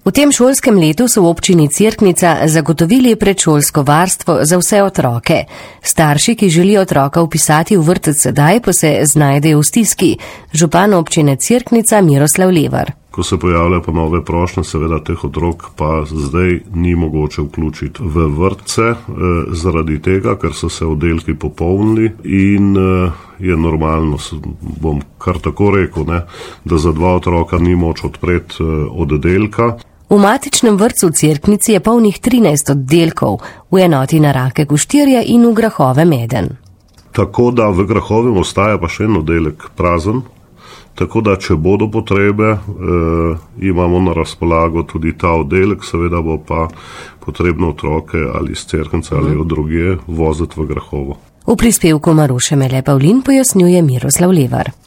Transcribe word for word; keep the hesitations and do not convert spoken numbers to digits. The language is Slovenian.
V tem šolskem letu so v občini Cerknica zagotovili predšolsko varstvo za vse otroke. Starši, ki želijo otroka vpisati v vrtec sedaj, pa se znajdejo v stiski. Župan občine Cerknica Miroslav Levar. Ko se pojavljajo pa nove prošnje, seveda teh otrok pa zdaj ni mogoče vključiti v vrtce, eh, zaradi tega, ker so se oddelki popolnili in eh, je normalno, bom kar tako rekel, ne, da za dva otroka ni moč odpreti eh, oddelka. V matičnem vrtcu v Cerknici je polnih trinajst oddelkov, v enoti na Rake Koštirje in v Grahove Meden. Tako da v Grahovem ostaja pa še en oddelek prazen, tako da če bodo potrebe, eh, imamo na razpolago tudi ta oddelek, seveda bo pa potrebno otroke ali iz Cerknice ali od drugje voziti v Grahovo. V prispevku Maruše Mele Pavlin pojasnjuje Miroslav Levar.